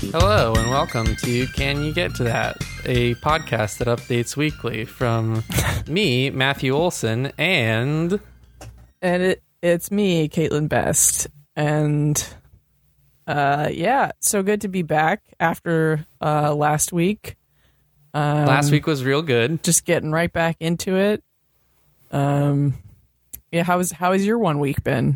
Hello and welcome to Can You Get to That, a podcast that updates weekly from me, Matthew Olson, and it's me, Caitlin Best, and so good to be back after last week. Last week was real good. Just getting right back into it. How has your 1 week been?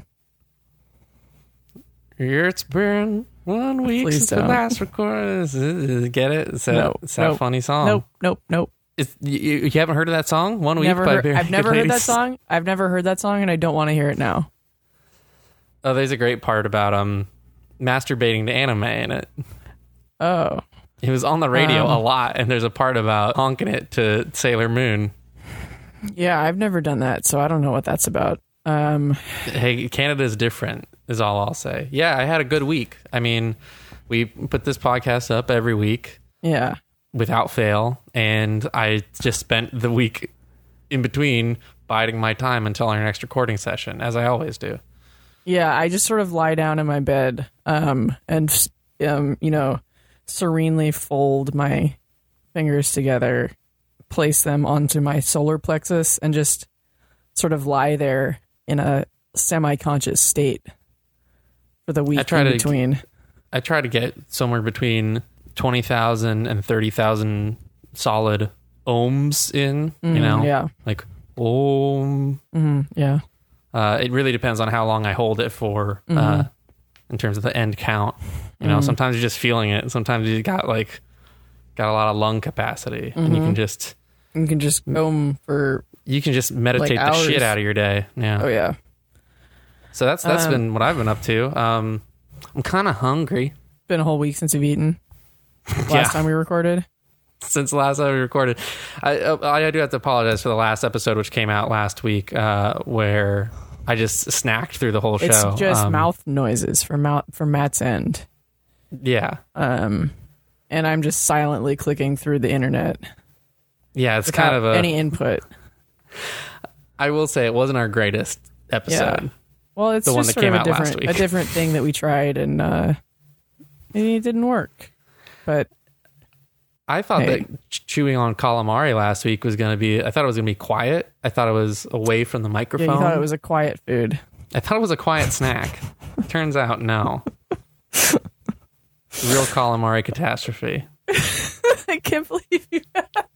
It's been 1 week Please since don't. the last recording. Get it? It's that funny song. Nope. You haven't heard of that song? 1 week by Bare I've never Naked heard that Ladies? song. I've never heard that song, and I don't want to hear it now. Oh, there's a great part about masturbating to anime in it. Oh, It was on the radio a lot, and there's a part about honking it to Sailor Moon. yeah, I've never done that, so I don't know what that's about. Hey, Canada's different, is all I'll say. Yeah, I had a good week. I mean, we put this podcast up every week Yeah. without fail, and I just spent the week in between biding my time until our next recording session, as I always do. Yeah, I just sort of lie down in my bed and serenely fold my fingers together, place them onto my solar plexus, and just sort of lie there in a semi-conscious state for the week in between. I try to get somewhere between 20,000 and 30,000 solid ohms in, Yeah. like ohm. Yeah. It really depends on how long I hold it for in terms of the end count. Sometimes you're just feeling it. Sometimes you got a lot of lung capacity, and you can just ohm for... you can just meditate the hours. shit out of your day. Yeah. Oh, yeah. So that's been what I've been up to. I'm kind of hungry. Been a whole week since you've eaten. Last time we recorded. Since the last time we recorded. I do have to apologize for the last episode, which came out last week, where I just snacked through the whole show. It's just mouth noises from Matt's end. Yeah. And I'm just silently clicking through the internet. Yeah, it's without kind of any input. I will say it wasn't our greatest episode. Yeah. Well, it's The one just that sort came of out last week. a different thing that we tried, and it didn't work. But I thought Hey. that chewing on calamari last week was going to be, I thought it was going to be quiet. I thought it was away from the yeah, microphone. you thought it was a quiet food. I thought it was a quiet snack. Turns out, no. Real calamari catastrophe. I can't believe you.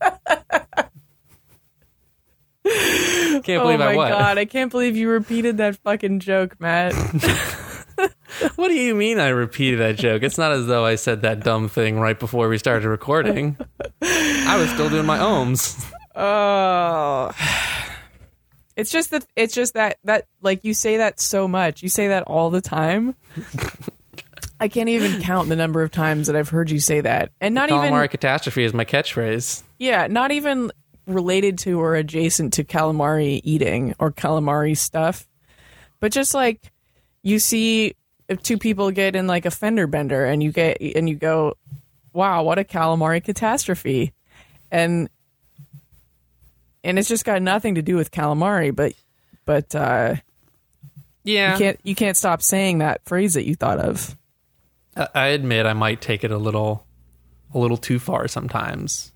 Can't believe oh my I what? god! I can't believe you repeated that fucking joke, Matt. What do you mean I repeated that joke? It's not as though I said that dumb thing right before we started recording. I was still doing my ohms. Oh, it's just that like you say that so much. You say that all the time. I can't even count the number of times that I've heard you say that, and not Calamari even catastrophe is my catchphrase. not even related to or adjacent to calamari eating or calamari stuff, but just like you see if two people get in like a fender bender and you go, wow, what a calamari catastrophe, and it's just got nothing to do with calamari, but Yeah. you can't stop saying that phrase that you thought of. I admit I might take it a little too far sometimes.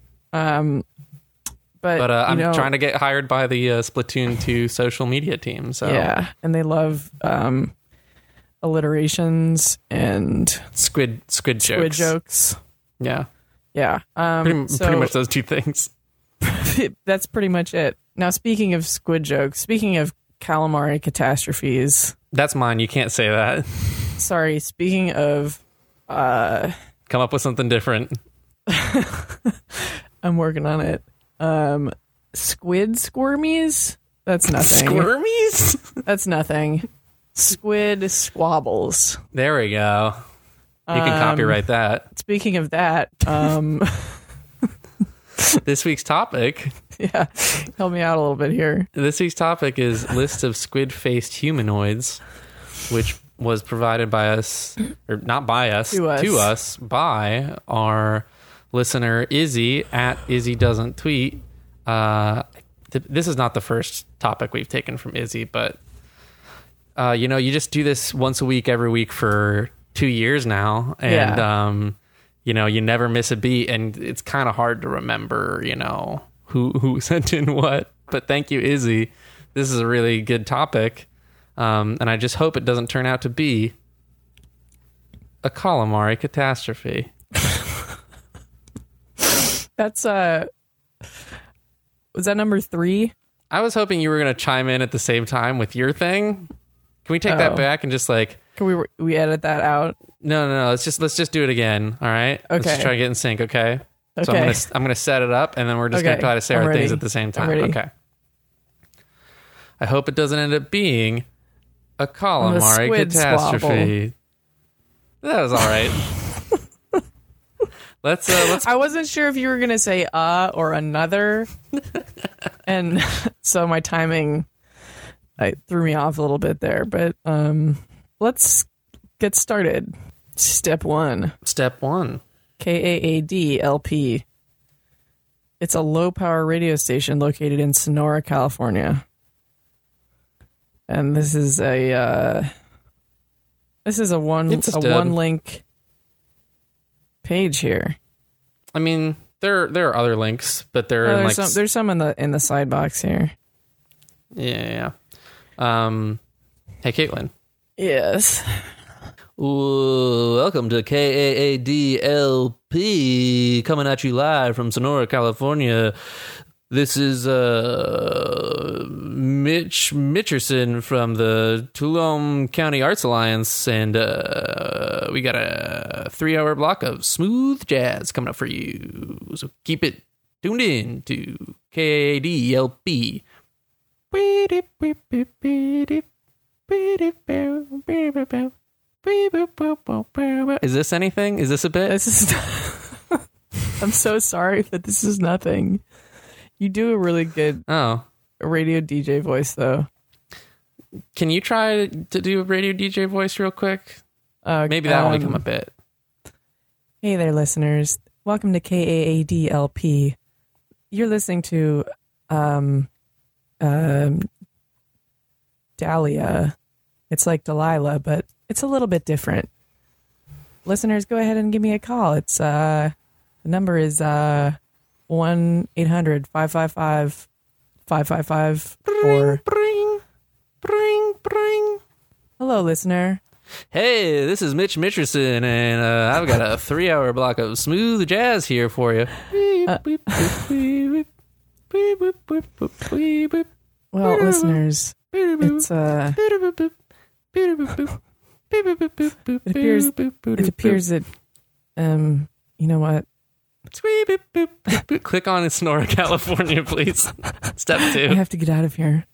But I'm trying to get hired by the Splatoon 2 social media team. So yeah, and they love alliterations and squid jokes. Yeah, Yeah. pretty much those two things. That's pretty much it. Now, speaking of squid jokes, speaking of calamari catastrophes, That's mine. You can't say that. sorry, speaking of, Come up with something different. I'm working on it. Squid squirmies? That's nothing. Squirmies? That's nothing. Squid squabbles. There we go. You can copyright that. Speaking of that, This week's topic. yeah, help me out a little bit here. This week's topic is list of squid-faced humanoids, which was provided by us, or not by us, To us. by our listener Izzy at Izzy Doesn't Tweet. This is not the first topic we've taken from Izzy, but you just do this once a week, every week for 2 years now, and you never miss a beat, and it's kind of hard to remember, who sent in what. But thank you, Izzy. This is a really good topic. And I just hope it doesn't turn out to be a calamari catastrophe. That's was that number 3? I was hoping you were going to chime in at the same time with your thing. Can we take that back and just like... Can we edit that out? No. Let's just do it again. All right. Okay. Let's just try to get in sync. Okay. Okay. So I'm gonna set it up, and then we're just gonna try to say our things at the same time. Okay. I hope it doesn't end up being a calamari catastrophe. That was all right. Let's. I wasn't sure if you were gonna say or another, and so my timing threw me off a little bit there. But let's get started. Step 1. KAAD-LP. It's a low-power radio station located in Sonora, California. And this is a one-link page here. I mean, there are other links, but there's some in the side box here. Yeah. Hey, Caitlin. Yes. Welcome to KAAD-LP, coming at you live from Sonora, California. This is Mitch Mitcherson from the Tuolumne County Arts Alliance, and we got a 3-hour block of smooth jazz coming up for you. So keep it tuned in to KAAD-LP. Is this anything? Is this a bit? This is. I'm so sorry, but this is nothing. You do a really good radio DJ voice, though. Can you try to do a radio DJ voice real quick? Maybe that'll become a bit. Hey there, listeners. Welcome to KAAD-LP. You're listening to Dahlia. It's like Delilah, but it's a little bit different. Listeners, go ahead and give me a call. It's the number is 1-800-555-5555 or Bring. Hello, listener. Hey, this is Mitch Mitcherson, and I've got a 3-hour block of smooth jazz here for you. Well, listeners, it's it appears that you know what? Click on Sonora, California, please. Step 2. I have to get out of here.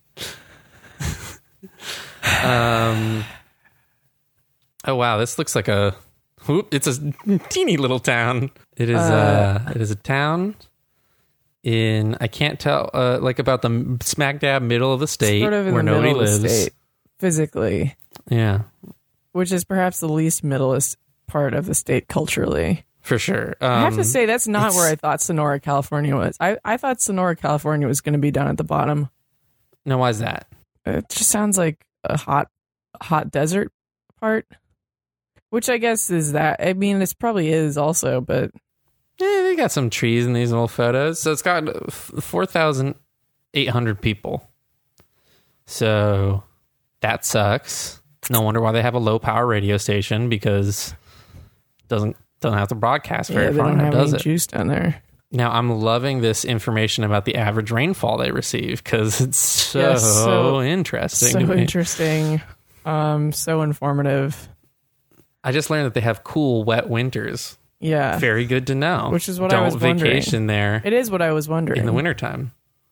Oh wow, this looks like it's a teeny little town. It is a town in, I can't tell, like about the smack dab middle of the state, sort of in where the nobody middle of the lives state, physically. Yeah, which is perhaps the least middleist part of the state culturally. For sure. I have to say, that's not where I thought Sonora, California was. I thought Sonora, California was going to be down at the bottom. No, why is that? It just sounds like a hot desert part, which I guess is that. I mean, this probably is also, but... Yeah, they got some trees in these little photos. So it's got 4,800 people. So that sucks. No wonder why they have a low-power radio station, because it doesn't have to broadcast very far, does it? Juice down there. Now, I'm loving this information about the average rainfall they receive, because it's so interesting. So interesting. So informative. I just learned that they have cool, wet winters. Yeah. Very good to know. Which is what I was wondering. Don't vacation there. It is what I was wondering. In the wintertime.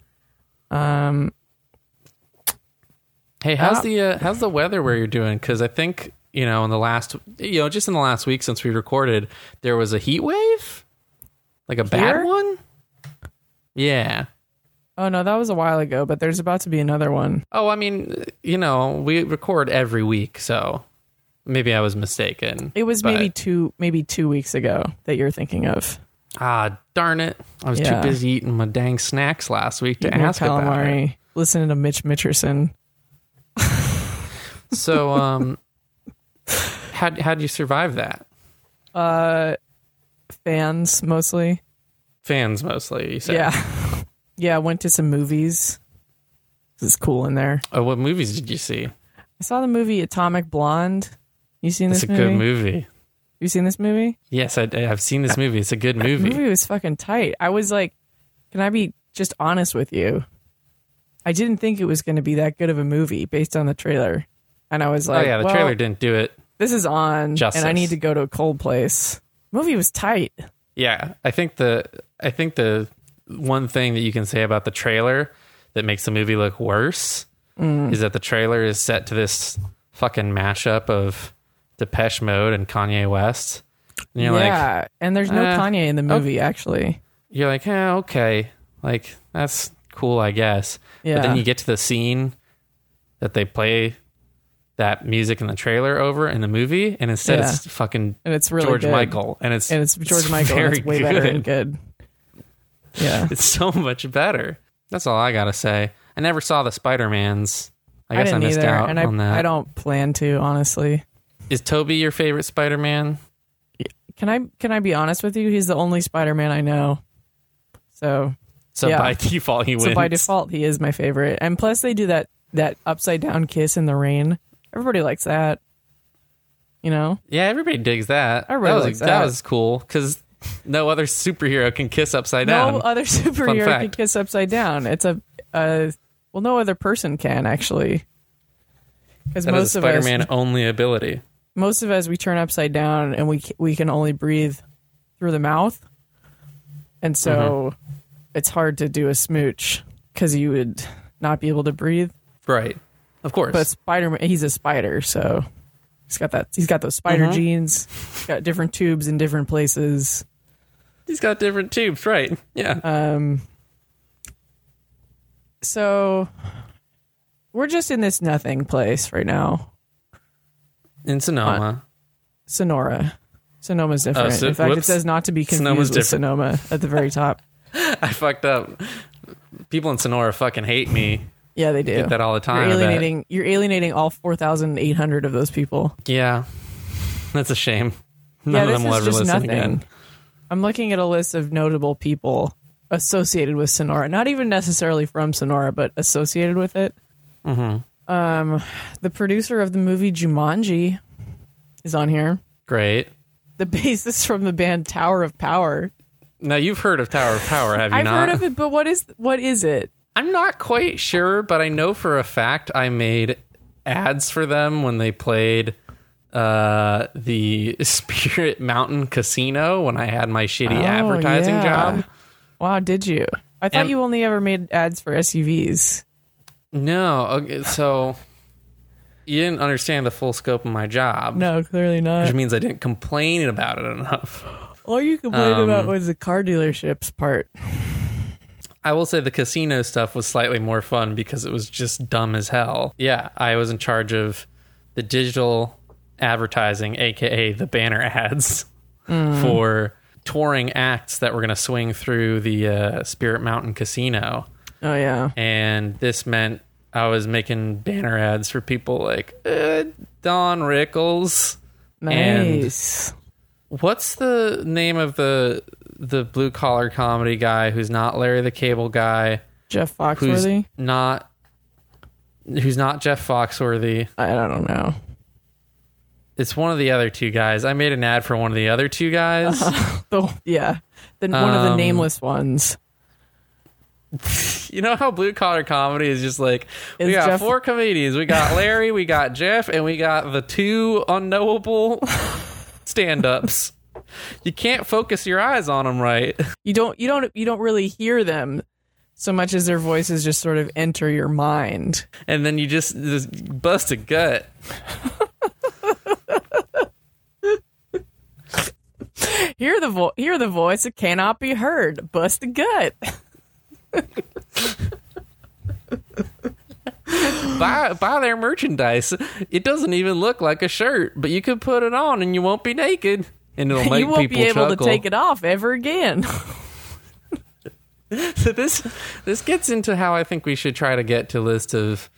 Hey, how's the weather where you're doing? Because I think, in the last week since we recorded, there was a heat wave? Like a bad one? Yeah. Oh, no, that was a while ago, but there's about to be another one. Oh, I mean, we record every week, so maybe I was mistaken. It was maybe 2 weeks ago that you're thinking of. Ah, darn it. I was too busy eating my dang snacks last week to ask about it. Listening to Mitch Mitcherson. So, how'd you survive that? Fans mostly. Fans mostly, you said. Yeah. Yeah, I went to some movies. This is cool in there. Oh, what movies did you see? I saw the movie Atomic Blonde. You seen this movie? It's a good movie. You seen this movie? Yes, I've seen this movie. It's a good movie. The movie was fucking tight. I was like, can I be just honest with you? I didn't think it was going to be that good of a movie based on the trailer. And I was like, oh, yeah, the trailer didn't do it. This is on, justice. And I need to go to a cold place. The movie was tight. Yeah, I think the one thing that you can say about the trailer that makes the movie look worse is that the trailer is set to this fucking mashup of Depeche Mode and Kanye West. And you're like, and there's no Kanye in the movie, actually. You're like, okay, like, that's cool, I guess. Yeah. But then you get to the scene that they play that music in the trailer over in the movie, and instead it's fucking and it's really George good. Michael. And it's George Michael, and it's way better and good. Yeah. It's so much better. That's all I gotta say. I never saw the Spider-Mans. I guess I missed out on that. I don't plan to, honestly. Is Toby your favorite Spider-Man? Can I be honest with you? He's the only Spider-Man I know. So by default, he wins. So by default, he is my favorite. And plus, they do that upside down kiss in the rain. Everybody likes that. You know? Yeah, everybody digs that. Everybody likes that. That was cool because no other superhero can kiss upside down. No other superhero can kiss upside down. It's no other person can, actually. Because most is a Spider-Man only ability. Most of us, we turn upside down and we can only breathe through the mouth. And so it's hard to do a smooch because you would not be able to breathe. Right. Of course. But Spider-Man, he's a spider, so he's got those spider genes, got different tubes in different places. He's got different tubes, right? Yeah. So we're just in this nothing place right now. In Sonoma. Sonoma's different. In fact, it says not to be confused with Sonoma at the very top. I fucked up. People in Sonora fucking hate me. Yeah, they do. Get that all the time. You're alienating all 4,800 of those people. Yeah. That's a shame. None of them will ever listen again. I'm looking at a list of notable people associated with Sonora. Not even necessarily from Sonora, but associated with it. The producer of the movie Jumanji is on here. Great. The bassist from the band Tower of Power. Now, you've heard of Tower of Power, have you not? I've heard of it, but what is it? I'm not quite sure, but I know for a fact I made ads for them when they played the Spirit Mountain Casino when I had my shitty advertising job. Wow, did you? I thought you only ever made ads for SUVs. No, okay, so you didn't understand the full scope of my job. No, clearly not. Which means I didn't complain about it enough. All you complained about was the car dealerships part. I will say the casino stuff was slightly more fun because it was just dumb as hell. Yeah, I was in charge of the digital advertising, aka the banner ads, for touring acts that were going to swing through the Spirit Mountain Casino. Oh, yeah. And this meant I was making banner ads for people like Don Rickles. Nice. And what's the name of the blue collar comedy guy who's not Larry the Cable Guy? Jeff Foxworthy? Who's not Jeff Foxworthy? I don't know. It's one of the other two guys. I made an ad for one of the other two guys. Yeah. One of the nameless ones. You know how blue collar comedy is just like, we got four comedians. We got Larry, we got Jeff, and we got the two unknowable stand-ups. You can't focus your eyes on them right. You don't really hear them so much as their voices just sort of enter your mind. And then you just bust a gut. Hear the voice that cannot be heard. Bust a gut. Buy their merchandise. It doesn't even look like a shirt, but you could put it on and you won't be naked, and it'll make you won't people be able chuckle. to take it off ever again. So this gets into how I think we should try to get to a list of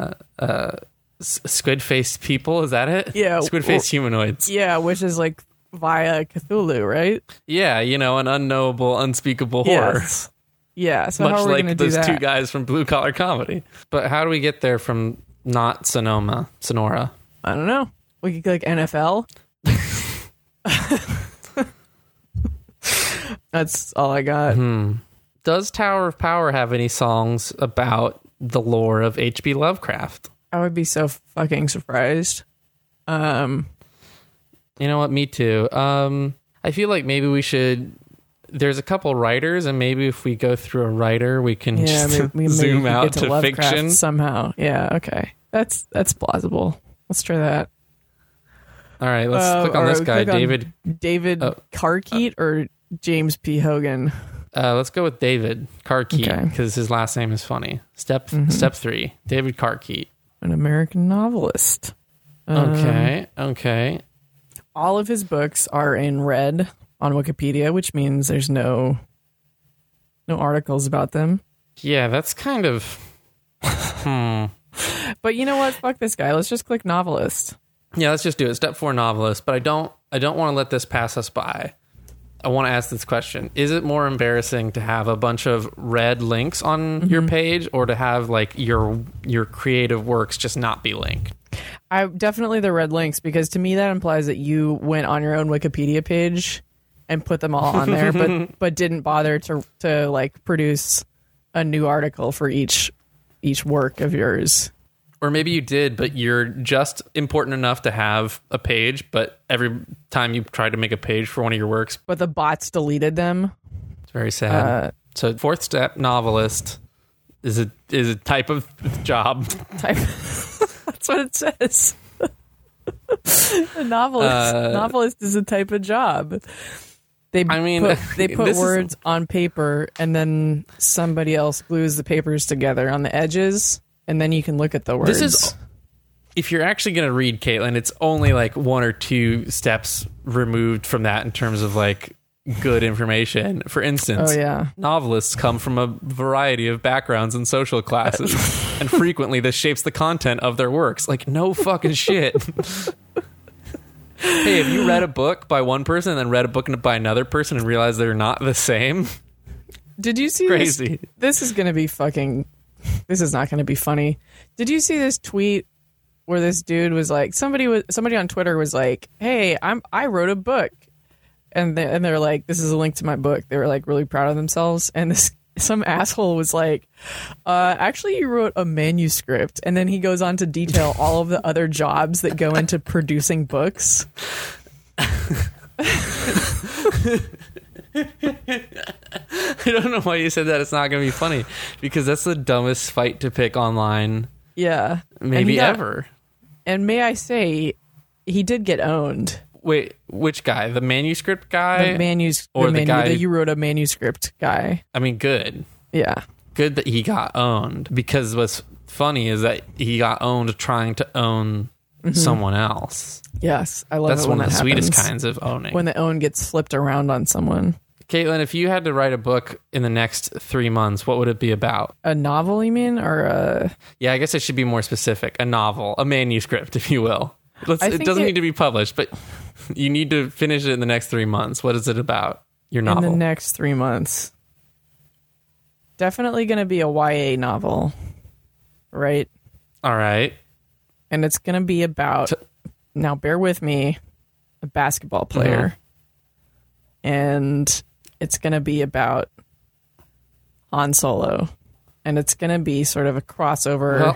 squid-faced people. Is that it? Yeah, squid-faced humanoids. Yeah, which is like via Cthulhu, right? Yeah, an unknowable, unspeakable horror. Yes. Yeah, so Much how are we like going to do those that? two guys from Blue Collar Comedy. But how do we get there from not Sonora? I don't know. We could click NFL. That's all I got. Does Tower of Power have any songs about the lore of H.P. Lovecraft? I would be so fucking surprised. You know what? Me too. I feel like maybe we should. There's a couple writers, and maybe if we go through a writer, we can just zoom out get to to Lovecraft fiction somehow. Yeah, okay, that's plausible. Let's try that. All right, let's click on this guy, David Carkeet or James P. Hogan. Let's go with David Carkeet Okay. because his last name is funny. Step 3, David Carkeet. An American novelist. Okay. All of his books are in red on Wikipedia, which means there's no articles about them. Yeah, that's kind of. But you know what? Fuck this guy. Let's just click novelist. Yeah, let's just do it. Step 4, novelist. But I don't want to let this pass us by. I want to ask this question. Is it more embarrassing to have a bunch of red links on your page or to have like your creative works just not be linked? I definitely the red links, because to me that implies that you went on your own Wikipedia page and put them all on there, but didn't bother to like produce a new article for each work of yours. Or maybe you did, but you're just important enough to have a page, but every time you try to make a page for one of your works, But the bots deleted them. it's very sad. So 4th step, novelist is a type of job. That's what it says. A novelist is a type of job. They put words on paper, and then somebody else glues the papers together on the edges, and then you can look at the words. If you're actually going to read, Caitlin, it's only like 1 or 2 steps removed from that in terms of like good information. For instance, novelists come from a variety of backgrounds and social classes, and frequently this shapes the content of their works. Like, no fucking shit. Hey, have you read a book by one person and then read a book by another person and realized they're not the same? Did you see Crazy. This is going to be fucking... This is not going to be funny. Did you see this tweet where this dude was like... Somebody on Twitter was like, hey, I wrote a book. And they're like, this is a link to my book. They were like really proud of themselves. And some asshole was like, actually you wrote a manuscript. And then he goes on to detail all of the other jobs that go into producing books. I don't know why you said that. It's not going to be funny because that's the dumbest fight to pick online. Yeah. Maybe ever. And may I say, he did get owned. Wait, which guy? The manuscript guy? The guy that you wrote a manuscript guy. I mean, good. Yeah. Good that he got owned, because what's funny is that he got owned trying to own someone else. Yes, I love That's it one when of the that sweetest happens. kinds of owning. When the own gets flipped around on someone. Caitlin, if you had to write a book in the next 3 months, what would it be about? A novel, you mean? Or a... Yeah, I guess it should be more specific. A novel, a manuscript, if you will. It doesn't need to be published, but you need to finish it in the next 3 months. What is it about? Your novel. In the next 3 months. Definitely going to be a YA novel. Right? All right. And it's going to be about... Now, bear with me. A basketball player. And it's going to be about Han Solo. And it's going to be sort of a crossover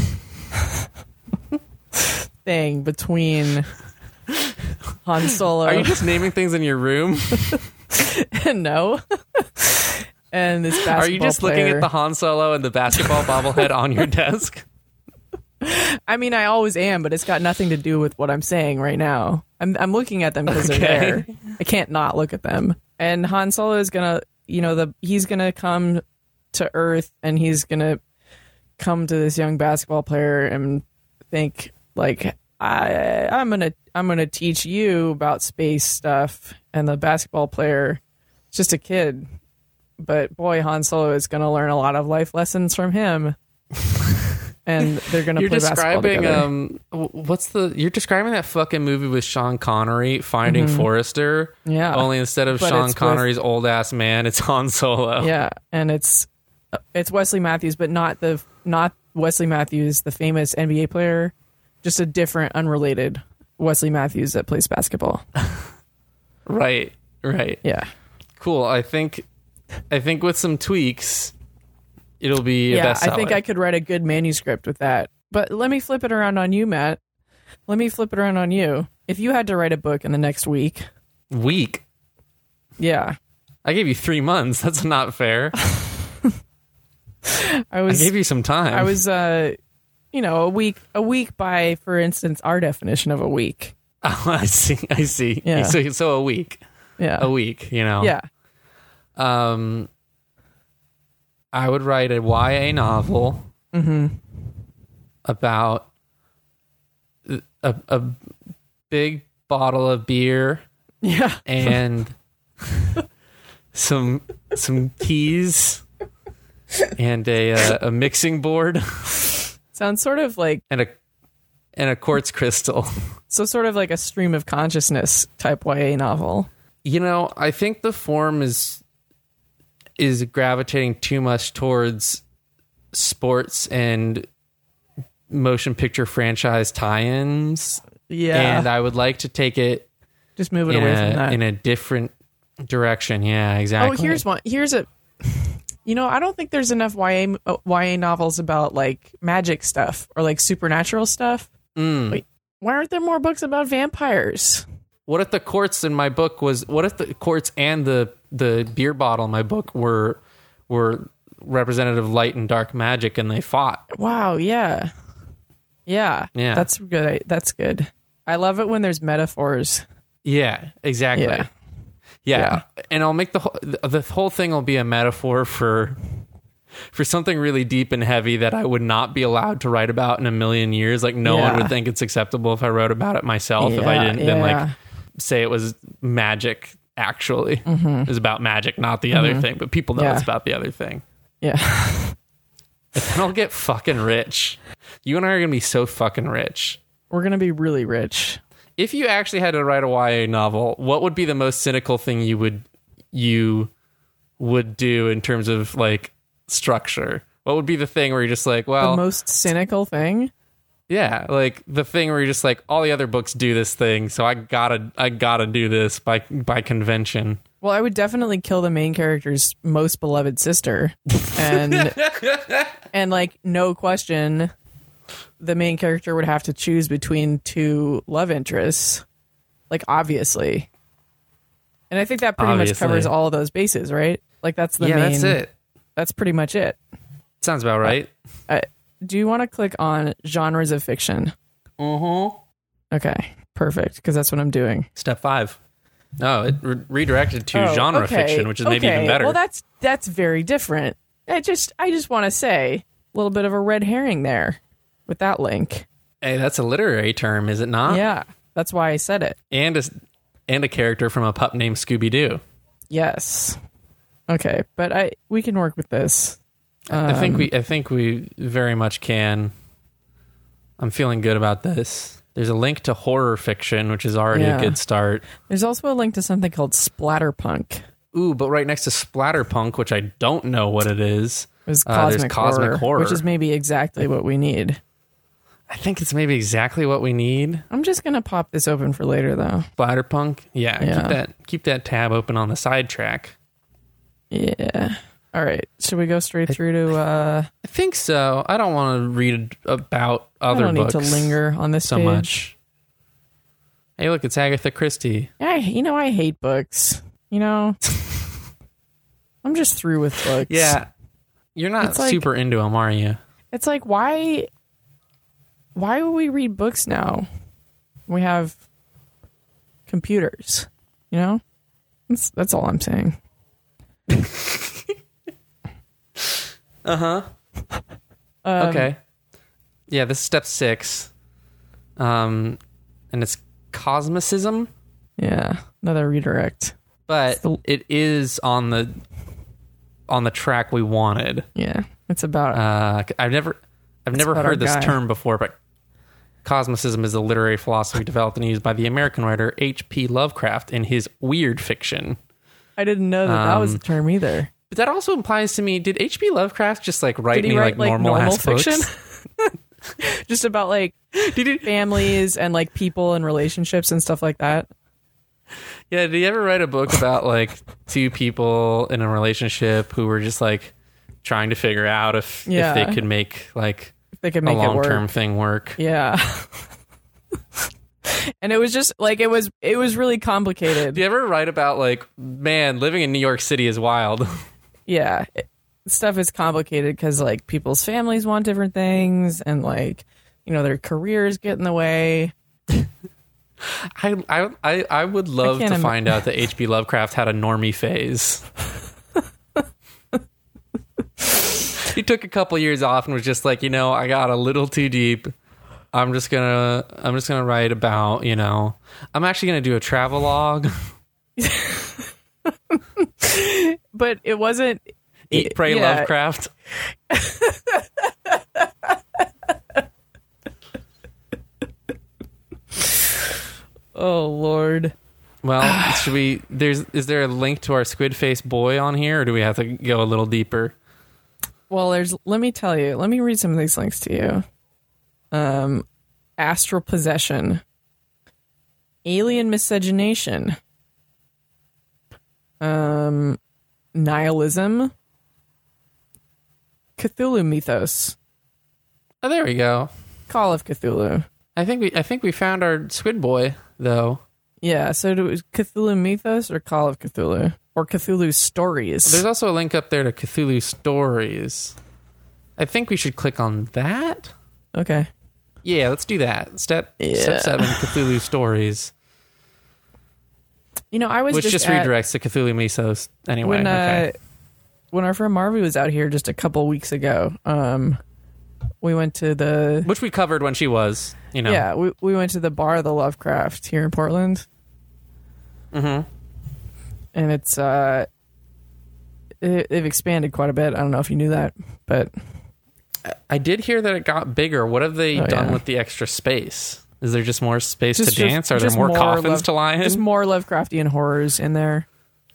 thing between Han Solo. Are you just naming things in your room? No. And this basketball Are you just player. looking at the Han Solo and the basketball bobblehead on your desk? I mean, I always am, but it's got nothing to do with what I'm saying right now. I'm looking at them because they're there. I can't not look at them. And Han Solo is gonna, he's gonna come to Earth, and he's gonna come to this young basketball player and think like, I'm gonna teach you about space stuff. And the basketball player is just a kid, but boy, Han Solo is gonna learn a lot of life lessons from him. and they're gonna You're play basketball describing together. you're describing that fucking movie with Sean Connery, Finding Forrester. Yeah. Only instead of But Sean it's Connery's old ass man, it's Han Solo. Yeah, and it's Wesley Matthews, but not Wesley Matthews, the famous NBA player, just a different, unrelated Wesley Matthews that plays basketball. Right. Yeah. Cool. I think with some tweaks, it'll be a Yeah, bestseller. I think I could write a good manuscript with that. But let me flip it around on you, Matt. Let me flip it around on you. If you had to write a book in the next week. Week. Yeah. I gave you 3 months. That's not fair. I gave you some time. I was a week by, for instance, our definition of a week. Oh, I see. Yeah. So a week. Yeah. A week, Yeah. I would write a YA novel about a big bottle of beer Yeah. and some keys and a mixing board Sounds sort of like and a quartz crystal. sort of like a stream of consciousness type YA novel. I think the form is gravitating too much towards sports and motion picture franchise tie-ins. Yeah. And I would like to take it Just move it away from that. in a different direction. Yeah, exactly. Oh, here's one. I don't think there's enough YA novels about like magic stuff or like supernatural stuff. Wait, why aren't there more books about vampires? What if the quartz in my book what if the quartz and the beer bottle in my book were representative of light and dark magic and they fought? Wow, yeah. Yeah. That's good. That's good. I love it when there's metaphors. Yeah, exactly. Yeah. And I'll make the whole thing will be a metaphor for something really deep and heavy that I would not be allowed to write about in a million years. Like no one would think it's acceptable if I wrote about it myself. If I didn't then like say it was magic. Actually, it was about magic, not the other thing. But people know it's about the other thing. Yeah. And I'll get fucking rich. You and I are gonna be so fucking rich. We're gonna be really rich. If you actually had to write a YA novel, what would be the most cynical thing you would do in terms of like structure? What would be the thing where you're just like, well, the most cynical thing? Yeah, like the thing where you're just like, all the other books do this thing, so I gotta do this by convention. Well, I would definitely kill the main character's most beloved sister, and like no question, the main character would have to choose between two love interests, like obviously. And I think that pretty much covers all of those bases, right? Like that's the main. That's it. That's pretty much it. Sounds about right. Do you want to click on genres of fiction? Okay, perfect, because that's what I'm doing. Step 5. No, it redirected to genre fiction, which is maybe even better. Well, that's very different. I just want to say a little bit of a red herring there with that link. Hey, that's a literary term, is it not? Yeah, that's why I said it. And a character from a pup named Scooby-Doo. Yes. Okay, but we can work with this. I think we very much can. I'm feeling good about this. There's a link to horror fiction, which is already a good start. There's also a link to something called splatterpunk. Ooh, but right next to splatterpunk, which I don't know what it is, there's cosmic horror, which is maybe exactly what we need. I think it's maybe exactly what we need. I'm just gonna pop this open for later, though. Splatterpunk, keep that tab open on the side track. Yeah. All right. Should we go straight through to? I think so. I don't want to read about other books. I don't need to linger on this so page. much. Hey, look, it's Agatha Christie. I hate books. I'm just through with books. Yeah, you're not super into them, are you? It's like why would we read books now? We have computers. That's all I'm saying. Okay. Yeah, this is step 6. And it's cosmicism. Yeah, another redirect. But it is on the track we wanted. Yeah, it's about I've I've never about our heard this guy. term before, but cosmicism is a literary philosophy developed and used by the American writer H.P. Lovecraft in his weird fiction. I didn't know that was a term either. But that also implies to me, did H.P. Lovecraft just like write Did he me write like normal ass fiction? books? Just about like families and like people and relationships and stuff like that. Yeah, did he ever write a book about like two people in a relationship who were just like trying to figure out if they could make like They could a make it work. long-term thing work? Yeah. And it was just like it was really complicated. Do you ever write about like, man, living in New York City is wild? Yeah. Stuff is complicated because like people's families want different things and like, you know, their careers get in the way. I would love to find out that H.P. Lovecraft had a normie phase. He took a couple years off and was just like, you know, I got a little too deep. I'm just gonna write about, you know, I'm actually gonna do a travelogue. But it wasn't Eat, Pray, Lovecraft. Oh Lord. Well, is there a link to our squid face boy on here, or do we have to go a little deeper? Well, let me tell you. Let me read some of these links to you. Astral possession. Alien miscegenation. Nihilism. Cthulhu mythos. Oh, there we go. Call of Cthulhu. I think we found our squid boy though. Yeah, so it was Cthulhu mythos or Call of Cthulhu or Cthulhu stories. There's also a link up there to Cthulhu stories. I think we should click on that. Okay. Yeah, let's do that. Step 7, Cthulhu stories. You know, I was which just redirects to Cthulhu mythos anyway. When our friend Marvy was out here just a couple weeks ago, we went to which we covered when she was, you know. Yeah, we went to the Bar of the Lovecraft here in Portland. Mm-hmm. And it's they've expanded quite a bit. I don't know if you knew that, but I did hear that it got bigger. What have they done with the extra space? Is there just more space to dance? Are there more coffins to lie in? Just more Lovecraftian horrors in there.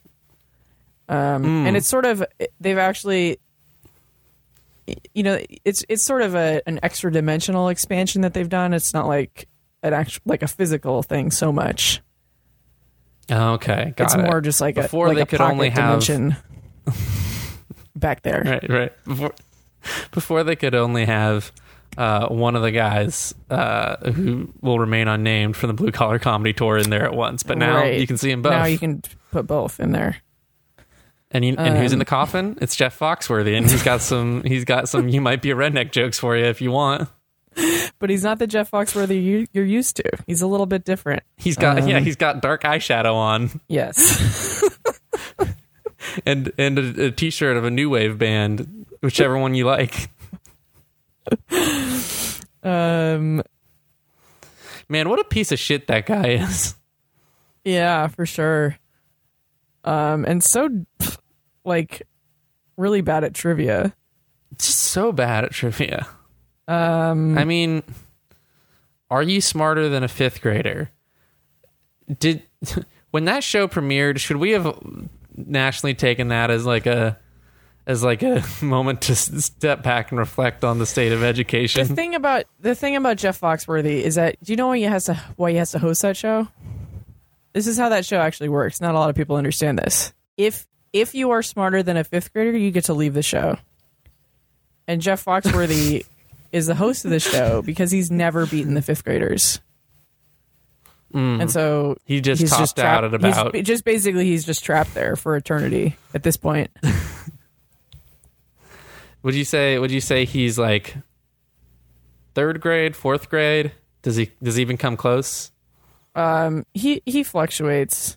And it's sort of, they've actually, you know, it's sort of an extra dimensional expansion that they've done. It's not like like a physical thing so much. Okay, got it's it. more just like before like they a could pocket only have dimension back there. Right. Before they could only have one of the guys who will remain unnamed from the Blue Collar Comedy Tour in there at once, but now you can see them both. Now you can put both in there. And who's in the coffin? It's Jeff Foxworthy, and he's got some "You Might Be a Redneck" jokes for you if you want. But he's not the Jeff Foxworthy you're used to. He's a little bit different. He's got dark eyeshadow on. Yes. and a t-shirt of a new wave band, whichever one you like. Man, what a piece of shit that guy is. Yeah, for sure. And so like really bad at trivia. Just so bad at trivia. I mean, are you smarter than a fifth grader? When that show premiered, should we have nationally taken that as like a moment to step back and reflect on the state of education? The thing about Jeff Foxworthy is that, do you know why he has to host that show? This is how that show actually works. Not a lot of people understand this. If you are smarter than a fifth grader, you get to leave the show. And Jeff Foxworthy is the host of the show because he's never beaten the fifth graders. And so he's just out at about. He's just trapped there for eternity at this point. Would you say he's like third grade, fourth grade? Does he even come close? He fluctuates.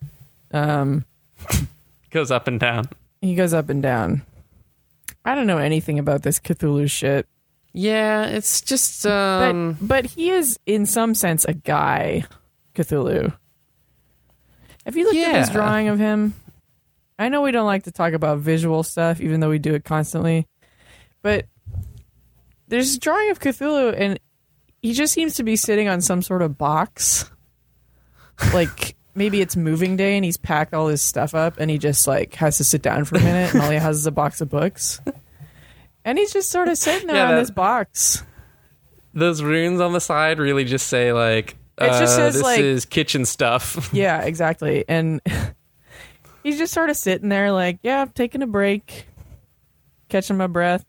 Goes up and down. He goes up and down. I don't know anything about this Cthulhu shit. Yeah, it's just but he is in some sense a guy, Cthulhu. Have you looked at his drawing of him? I know we don't like to talk about visual stuff, even though we do it constantly. But there's a drawing of Cthulhu, and he just seems to be sitting on some sort of box. Like, maybe it's moving day, and he's packed all his stuff up, and he just, like, has to sit down for a minute, and all he has is a box of books. And he's just sort of sitting there on this box. Those runes on the side really just say, like, it just says, this like, is kitchen stuff. Yeah, exactly. And he's just sort of sitting there like, yeah, I'm taking a break, catching my breath.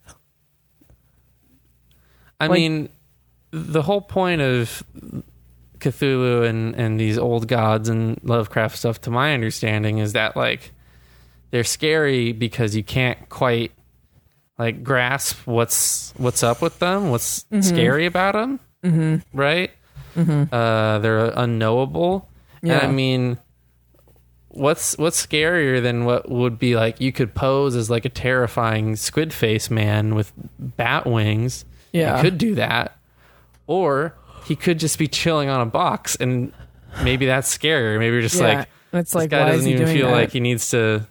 I mean, the whole point of Cthulhu and these old gods and Lovecraft stuff, to my understanding, is that, like, they're scary because you can't quite, like, grasp what's up with them, what's scary about them, right? They're unknowable. Yeah. And I mean, what's scarier than what would be, like, you could pose as, like, a terrifying squid face man with bat wings. Yeah. You could do that. Or he could just be chilling on a box, and maybe that's scarier. Maybe you're just like, it's this like, guy why is doesn't he even doing feel that? like he needs to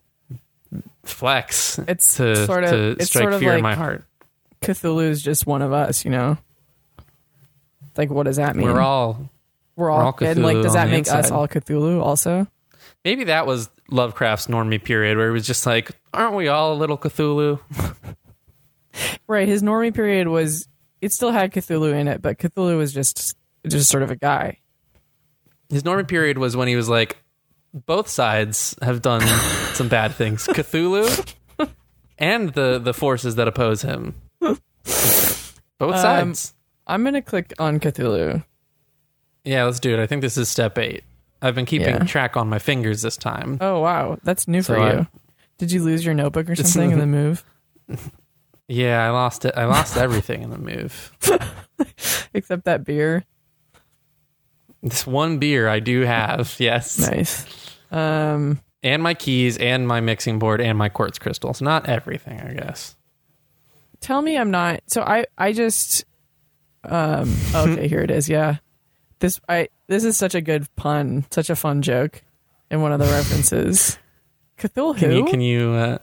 flex It's to sort of it's strike sort of fear like in my heart. Cthulhu is just one of us, you know. Like, what does that mean? We're all Cthulhu, and, like, does on that the make us inside. all Cthulhu also? Maybe that was Lovecraft's normie period, where it was just like, aren't we all a little Cthulhu? Right. His normie period was, it still had Cthulhu in it, but Cthulhu was just sort of a guy. His normie period was when he was like, both sides have done some bad things. Cthulhu and the forces that oppose him. Both sides. I'm going to click on Cthulhu. Yeah, let's do it. I think this is step 8. I've been keeping Yeah. track on my fingers this time. Oh, wow. That's new So for you. Did you lose your notebook or something in the move? Yeah, I lost it. I lost everything in the move. Except that beer. This one beer I do have, yes. Nice. And my keys and my mixing board and my quartz crystals. Not everything, I guess. Tell me I'm not. So I just okay, here it is. Yeah. This is such a good pun, such a fun joke in one of the references. Cthulhu? Can you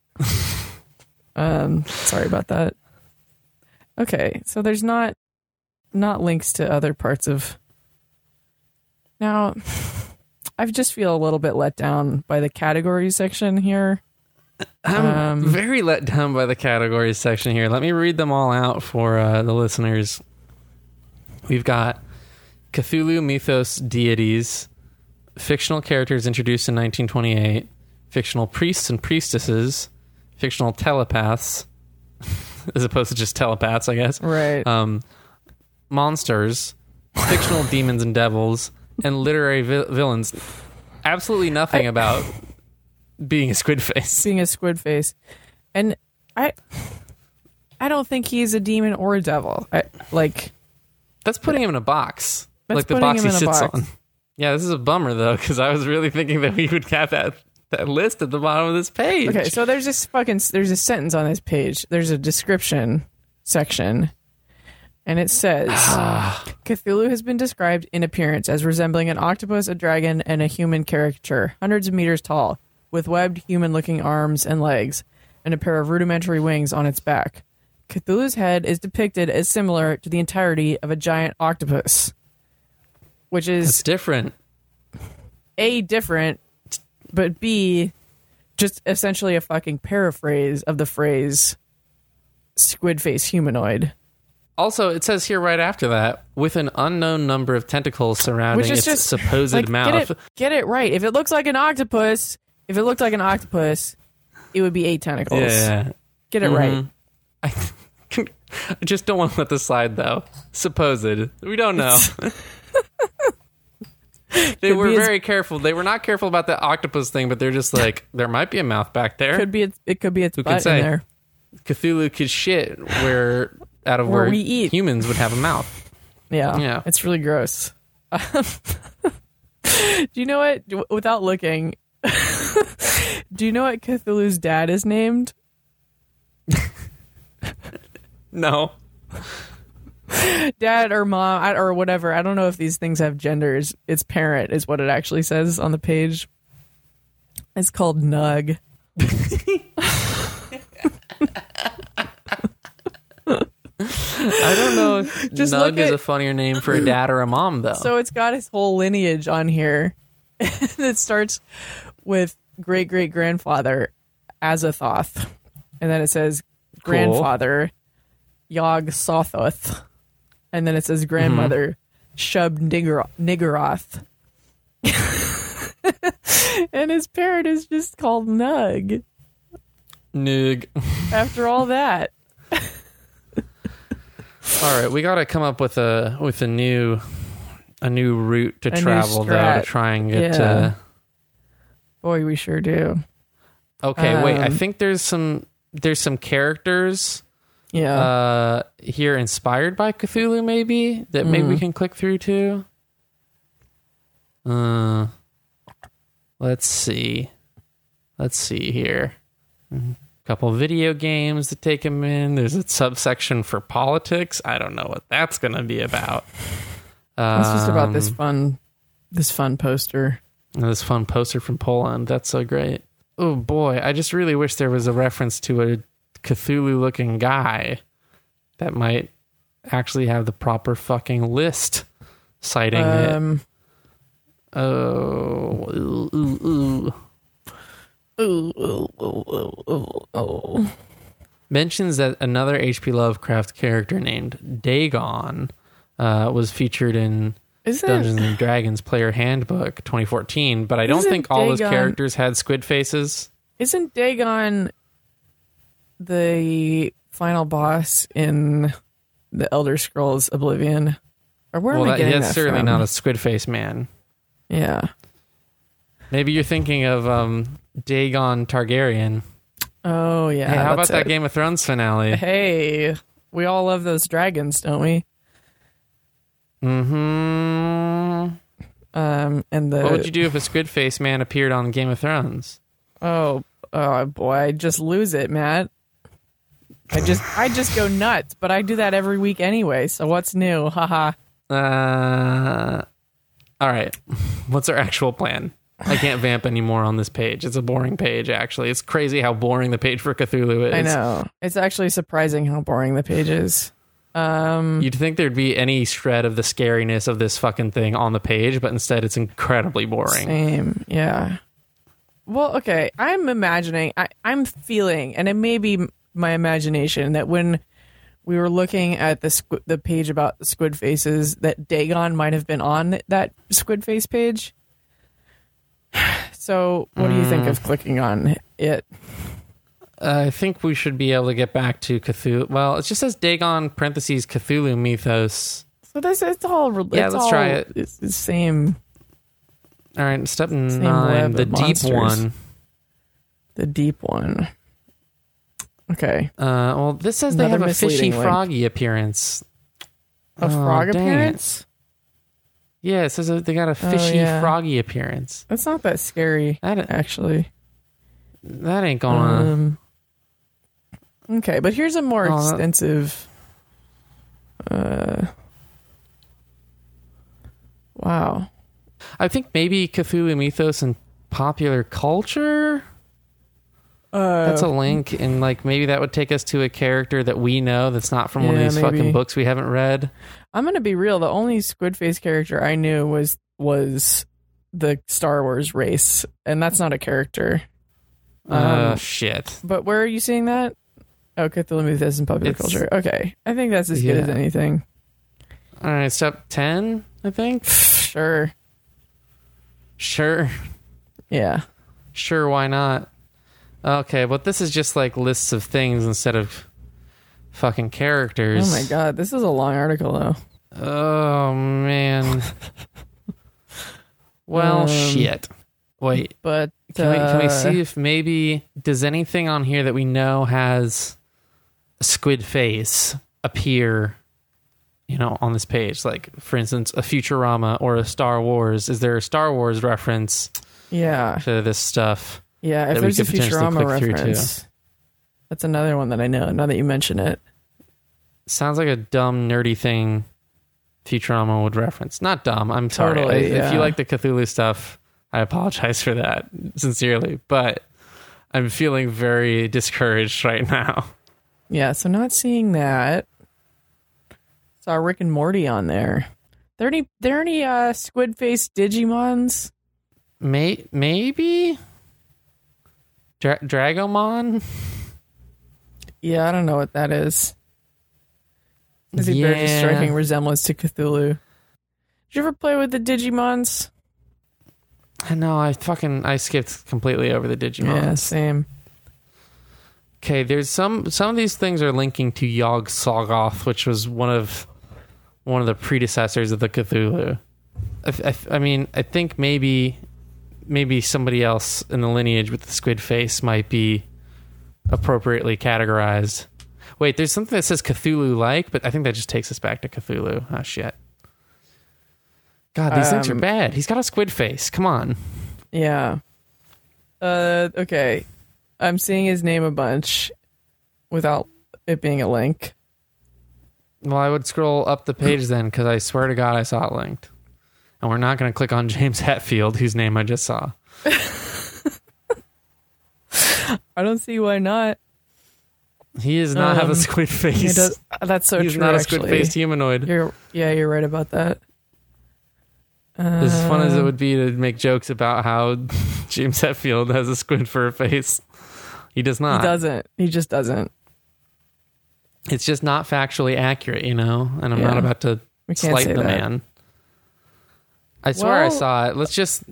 Sorry about that. Okay, so there's not links to other parts of. Now, I just feel a little bit let down by the categories section here. I'm very let down by the categories section here. Let me read them all out for the listeners. We've got Cthulhu mythos deities, fictional characters introduced in 1928, fictional priests and priestesses, fictional telepaths, as opposed to just telepaths, I guess. Right. Monsters, fictional demons and devils, and literary villains. Absolutely nothing about being a squid face. Seeing a squid face. And I don't think he's a demon or a devil. That's putting him in a box. That's Like the putting box him he in a sits box. on. Yeah, this is a bummer, though, because I was really thinking that we would have that list at the bottom of this page. Okay, so there's a sentence on this page. There's a description section, and it says Cthulhu has been described in appearance as resembling an octopus, a dragon, and a human caricature, hundreds of meters tall, with webbed human-looking arms and legs, and a pair of rudimentary wings on its back. Cthulhu's head is depicted as similar to the entirety of a giant octopus, which is It's different. A, different, but B, just essentially a fucking paraphrase of the phrase squid face humanoid. Also, it says here right after that, with an unknown number of tentacles surrounding Which is its just supposed like, mouth. Get it right. If it looks like an octopus, it would be 8 tentacles. Yeah. Get it right. I just don't want to let this slide, though. Supposed. We don't know. They were very careful. They were not careful about the octopus thing, but they're just like, there might be a mouth back there. It could be its Who butt can say? in there. Cthulhu could shit where we eat. humans would have a mouth. Yeah. It's really gross. Do you know what? Without looking, do you know what Cthulhu's dad is named? No. Dad or mom or whatever. I don't know if these things have genders. Its parent is what it actually says on the page. It's called Nug. I don't know if Just Nug look is at- a funnier name for a dad or a mom, though. So it's got his whole lineage on here. It starts with great great grandfather Azathoth, and then it says grandfather Yog Sothoth, and then it says grandmother Shub Niggeroth. And his parent is just called Nug Nug. after all that. All right, we got to come up with a new route to A new travel though strat. to try and get Yeah. to. Boy, we sure do. Okay, wait. I think there's some characters Yeah. here inspired by Cthulhu, maybe that maybe we can click through to. Let's see here. A couple video games to take them in. There's a subsection for politics. I don't know what that's going to be about. It's just about this fun poster. This fun poster from Poland. That's so great. Oh boy, I just really wish there was a reference to a Cthulhu-looking guy that might actually have the proper fucking list citing it. Oh, mentions that another H.P. Lovecraft character named Dagon was featured in Dungeons and Dragons Player Handbook 2014, but I don't Isn't think all those Dagon- characters had squid faces. Isn't Dagon the final boss in the Elder Scrolls Oblivion? Or where am I getting that's that certainly from? not a squid face man. Yeah. Maybe you're thinking of Dagon Targaryen. Oh, yeah. Hey, how about that's that it. Game of Thrones finale? Hey, we all love those dragons, don't we? Mm-hmm. And the What would you do if a squid face man appeared on Game of Thrones? oh boy, I just lose it, Matt. I just go nuts, but I do that every week anyway. So what's new? Haha. All right. What's our actual plan? I can't vamp anymore on this page. It's a boring page, actually. It's crazy how boring the page for Cthulhu is. I know. It's actually surprising how boring the page is. You'd think there'd be any shred of the scariness of this fucking thing on the page, but instead it's incredibly boring. Same, yeah. Well, okay. I'm imagining, I'm feeling, and it may be my imagination, that when we were looking at the page about the squid faces, that Dagon might have been on that squid face page. So, what do you think of clicking on it? I think we should be able to get back to Cthulhu. Well, it just says Dagon parentheses Cthulhu mythos. So this it's all Yeah, let's try it. It's the same. All right, step web 9, the of deep monsters. one. The deep one. Okay. Well, this says they Another have a fishy misleading link. froggy appearance. A frog dang it. appearance? Yeah, it says that they got a fishy yeah. froggy appearance. That's not that scary, actually. That ain't gonna. Okay, but here's a more extensive. Wow. I think maybe Cthulhu mythos and popular culture. That's a link, and like maybe that would take us to a character that we know that's not from one of Yeah, these maybe. fucking books we haven't read. I'm gonna be real. The only squid face character I knew was the Star Wars race, and that's not a character. Shit. But where are you seeing that? Oh, Cthulhu mythos and popular culture. Okay, I think that's as good as anything. All right, step 10, I think. Sure. Yeah. Sure, why not? Okay, but this is just like lists of things instead of fucking characters. Oh my god, this is a long article though. Oh man. Well, shit. Wait. But Can we see if maybe does anything on here that we know has a squid face appear, on this page? Like, for instance, a Futurama or a Star Wars. Is there a Star Wars reference to this stuff? Yeah, if that there's we a could potentially Futurama click through to? reference, that's another one that I know. Now that you mention it, Sounds like a dumb, nerdy thing Futurama would reference. Not dumb. I'm sorry. Totally, If you yeah. like the Cthulhu stuff, I apologize for that, sincerely. But I'm feeling very discouraged right now. yeah. So not seeing that. Saw Rick and Morty on there. There any squid face Digimons? Maybe Dragomon. Yeah, I don't know what that is. Is he bears a striking resemblance to Cthulhu? Did you ever play with the Digimons? No, I skipped completely over the Digimons. Yeah, same. Okay, there's some of these things are linking to Yog-Sothoth, which was one of the predecessors of the Cthulhu. I mean, I think maybe somebody else in the lineage with the squid face might be appropriately categorized. Wait, there's something that says Cthulhu-like, but I think that just takes us back to Cthulhu. Oh, shit. God, these things are bad. He's got a squid face. Come on. Yeah. Okay. I'm seeing his name a bunch without it being a link. Well, I would scroll up the page then, because I swear to God I saw it linked. And we're not going to click on James Hetfield, whose name I just saw. I don't see why not. He does not have a squid face. That's so He's true. not a actually. squid-faced humanoid. You're right about that. As fun as it would be to make jokes about how James Hetfield has a squid for a face, he does not. He doesn't. He just doesn't. It's just not factually accurate, And I'm not about to slight the man. I swear I saw it. Let's just...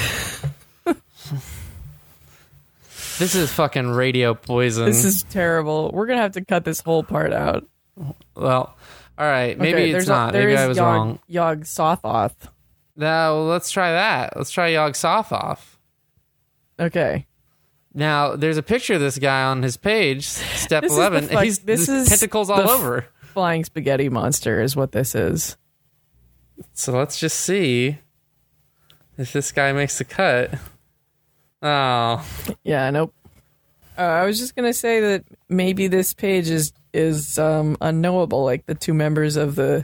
This is fucking radio poison. This is terrible. We're going to have to cut this whole part out. Well, all right. Maybe it's not. Maybe I was wrong. Yog-Sothoth. Now, let's try that. Let's try Yog-Sothoth. Okay. Now, there's a picture of this guy on his page, step 11. This is tentacles all over. Flying spaghetti monster is what this is. So let's just see if this guy makes the cut. Oh. Yeah, nope. I was just going to say that maybe this page is unknowable, like the two members of the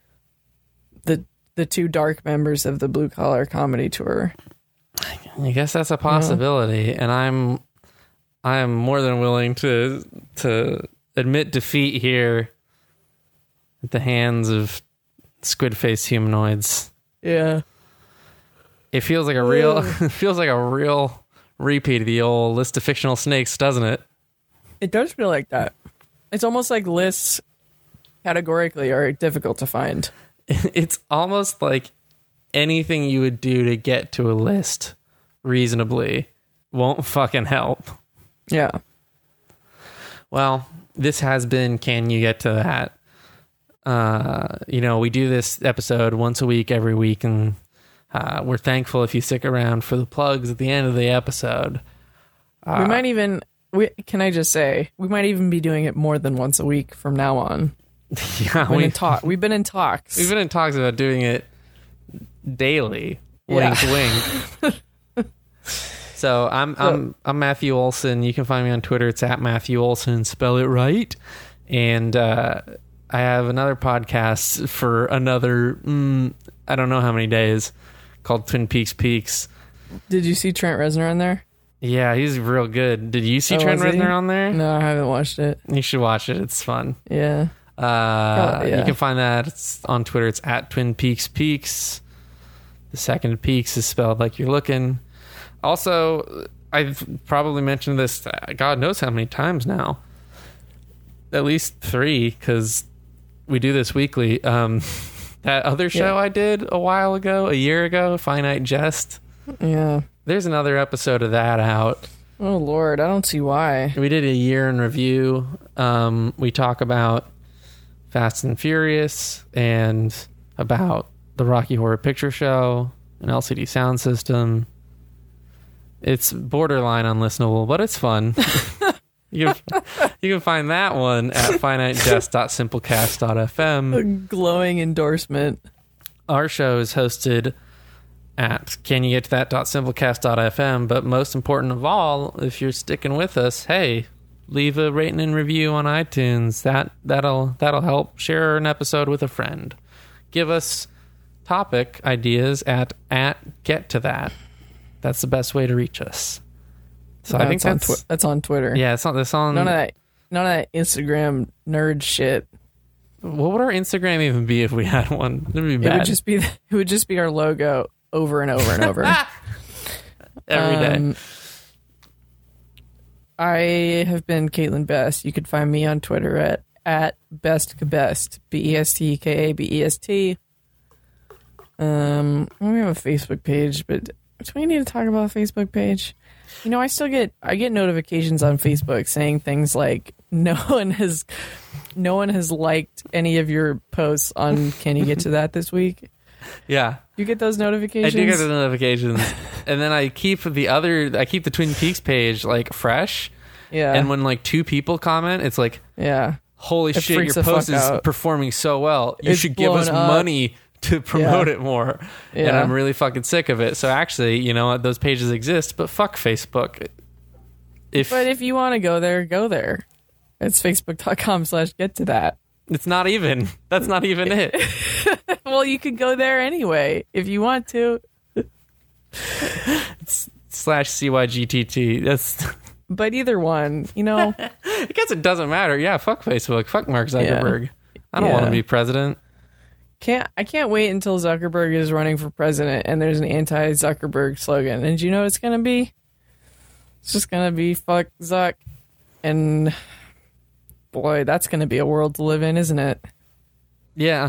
two dark members of the Blue Collar Comedy Tour. I guess that's a possibility, and I am more than willing to admit defeat here at the hands of squid-faced humanoids. Yeah, it feels like a real repeat of the old list of fictional snakes, doesn't it? It does feel like that. It's almost like lists categorically are difficult to find. It's almost like anything you would do to get to a list reasonably won't fucking help. Yeah. Well, this has been Can You Get to That? We do this episode once a week, every week, and we're thankful if you stick around for the plugs at the end of the episode. We might even... can I just say, we might even be doing it more than once a week from now on. Yeah, we've been in talks. We've been in talks about doing it daily. Wink, wink. So I'm Matthew Olson. You can find me on Twitter. It's at Matthew Olson. Spell it right. And I have another podcast for another I don't know how many days called Twin Peaks Peaks. Did you see Trent Reznor on there? Yeah, he's real good. Did you see Trent Reznor on there? No, I haven't watched it. You should watch it. It's fun. Yeah. You can find that. It's on Twitter. It's at Twin Peaks Peaks. The second Peaks is spelled like you're looking. Also, I've probably mentioned this God knows how many times now. At least 3, because we do this weekly. That other show I did a year ago, Finite Jest. Yeah. There's another episode of that out. Oh, Lord. I don't see why. We did a year in review. We talk about Fast and Furious and about the Rocky Horror Picture Show, an LCD sound system. It's borderline unlistenable, but it's fun. You can find that one at finitejest.simplecast.fm. A glowing endorsement. Our show is hosted at canyougettothat.simplecast.fm, but most important of all, if you're sticking with us, hey, leave a rating and review on iTunes. That'll help. Share an episode with a friend. Give us topic ideas at Get to That. That's the best way to reach us. So I think that's on Twitter. Yeah, it's on. None of that Instagram nerd shit. What would our Instagram even be if we had one? It'd be bad. It would just be our logo over and over and over. Every day. I have been Caitlin Best. You can find me on Twitter at bestkabest, BESTKABEST. We have a Facebook page, but do we need to talk about a Facebook page? You know, I get notifications on Facebook saying things like no one has liked any of your posts on Can You Get to That this week? Yeah. You get those notifications? I do get the notifications. And then I keep the Twin Peaks page like fresh. Yeah. And when like 2 people comment, it's like, yeah. Holy It shit, freaks your the post fuck is out. performing so well. You It's should give us blown up. money to promote it more. And Yeah. I'm really fucking sick of it. So actually, you know what? Those pages exist, but fuck Facebook. But if you want to go there, go there. It's facebook.com/get to that. It's not even. That's not even it. Well, you could go there anyway if you want to. /CYGTT. That's. But either one, you know. I guess it doesn't matter. Yeah, fuck Facebook. Fuck Mark Zuckerberg. I don't want to be president. I can't wait until Zuckerberg is running for president and there's an anti-Zuckerberg slogan. And do you know what it's going to be? It's just going to be fuck Zuck. And boy, that's going to be a world to live in, isn't it? Yeah.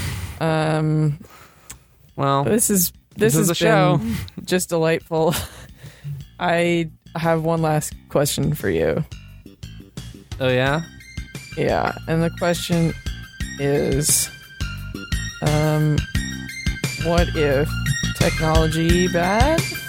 Well, this has the show. Just delightful. I have one last question for you. Oh, yeah? Yeah, and the question is, what if technology bad?